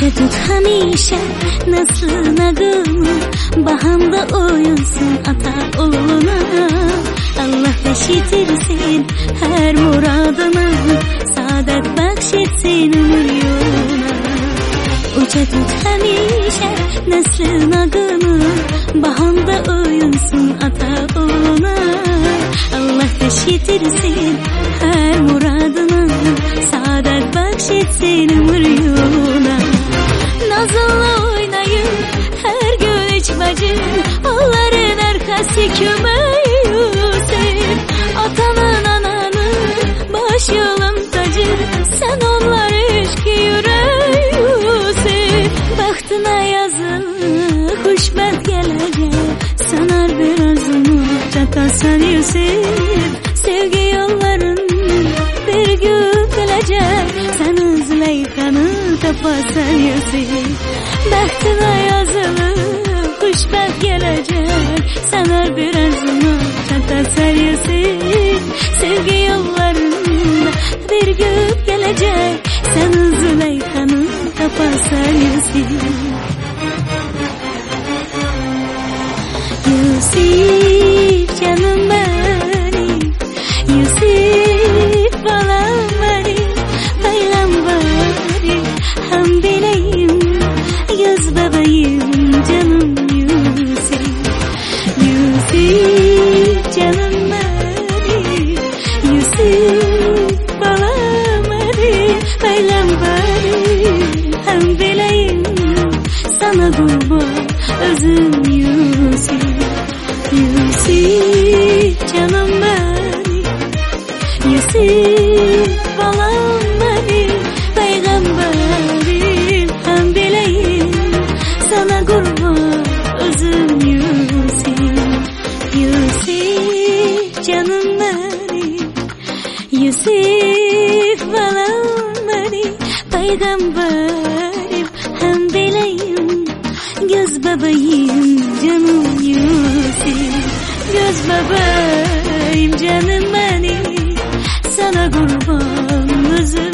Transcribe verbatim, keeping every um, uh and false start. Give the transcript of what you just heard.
Uca tut hamisha nasıl nagını, bahamda oyunsun ata oğluna. Allah eşitirsin her muradına, saadet bahşetsin ömür yoluna. Uca tut hamisha nasıl nagını, bahamda oyunsun ata oğluna. Allah eşitirsin her muradına, saadet bahşetsin ömür yoluna. Nazınla oynayın her gün iç bacın, onların arkası kömeğisin. Atanın ananın baş yolun tacı, sen onlar eşki yüreğisin. Bahtına yazılı hoşbet gelecek, sanar biraz umut çatasan Yusuf. Sevgi yolların bir gün gelecek, sen Züleyxa'nı tapasan Yusuf. Bahtına yazılı hoşbet gelecek, sanar biraz umut çatasan Yusuf. Sevgi yollarında bir gün gelecek, sen Züleyxa'nı tapasan Yusuf. Yusuf canım benim, Yusuf balam benim, bayram bari ham bileyim, göz bebeğim canım Yusuf. Yusuf canım benim, Yusuf balam benim, bayram bari ham bileyim, sana kurban özüm Yusuf. Yusuf canım benim, Yusuf balam benim, peygamberim hem bileyim, sana kurban özüm Yusuf. Yusuf canım benim, Yusuf balam benim, peygamberim hem bileyim, göz bebeğim canım Yusuf. Göz bebeğim canım benim, sana kurban özüm